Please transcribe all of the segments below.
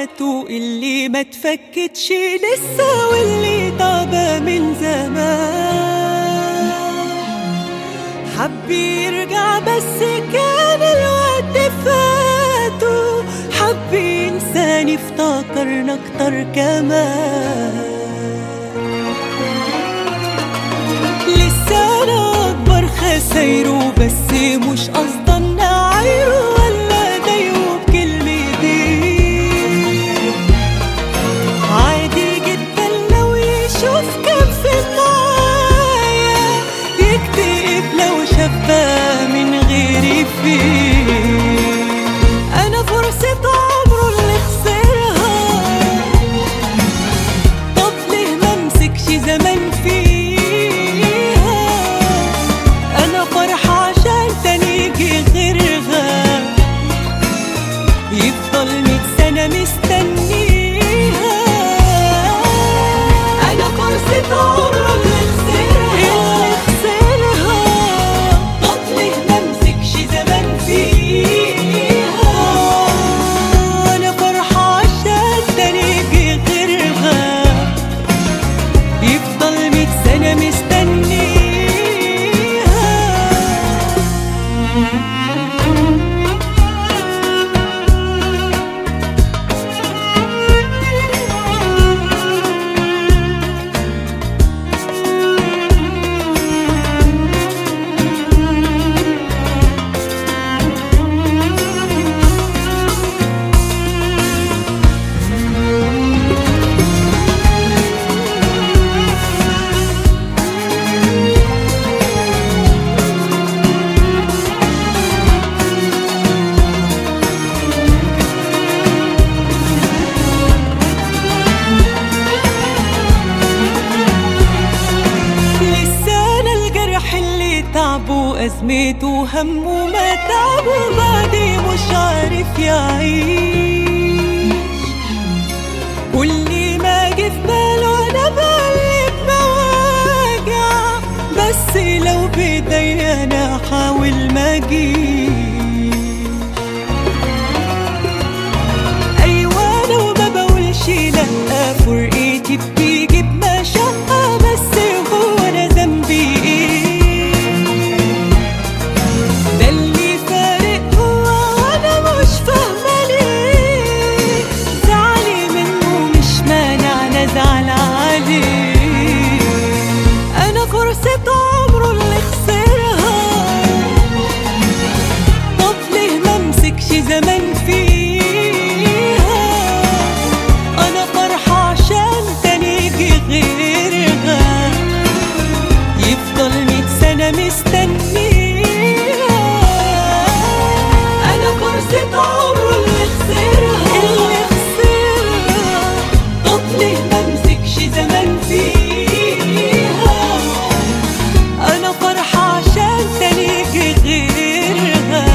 حياته اللي ما تفكتش لسه واللي طابة من زمان. حب يرجع بس كان الوقت فاته، حب ينساني افتكرنا اكتر كمان. لسه انا اكبر خسايره بس مش قصدا نعايره ولا ضايقه بكلمتين. عادي جدا لو يشوف كم في معايا، يكتئب لو شافها من غيري فيه. انا فرصة عمره اللي خسرها، طب ليه ممسكش زمان فيها؟ انا فرحة عشان تاني يجي غيرها، يفضل 100 سنة مستنيها. انا فرصة عمره اللي خسرها، طب ليه ممسكش زمان فيها؟ انا فرحة عشان تاني يجي غيرها، يفضل 100 سنة مستنيها. تعبه أزمته وهمه ما تعبه بعدي مش عارف يعيش. كل ما جه في باله أنا بقلب مواجع، بس لو بإيديا أنا أحاول ما أجيش. أيوة أنا وما بقولش لأ، فرقتي بتيجي بمشقة، بس هو أنا ذنبي إيه؟ زعل عليه. أنا فرصة عمره اللي خسرها، طب ليه ممسكش زمان فيها؟ أنا فرحة عشان تاني يجي غيرها، يفضل 100 سنة مستنيها. أنا فرصة عمره اللي خسرها، طب ليه ممسكش زمان فيها؟ أنا فرحة عشان تاني يجي غيرها،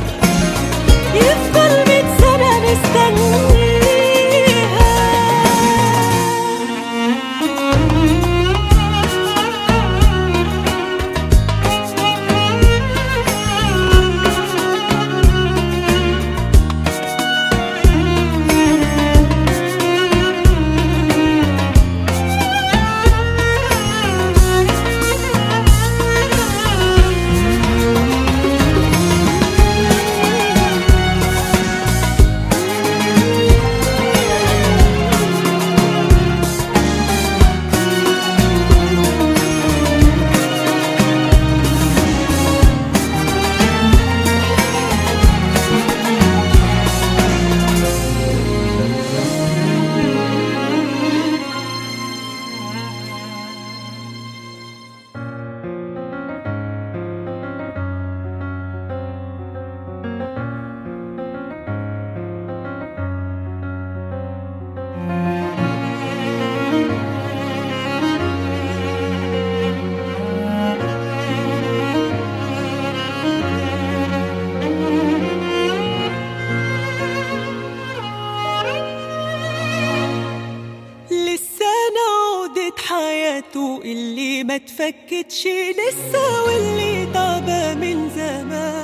يفضل 100 سنة مستنيها. حياته اللي ما تفكتش لسه واللي طابة من زمان.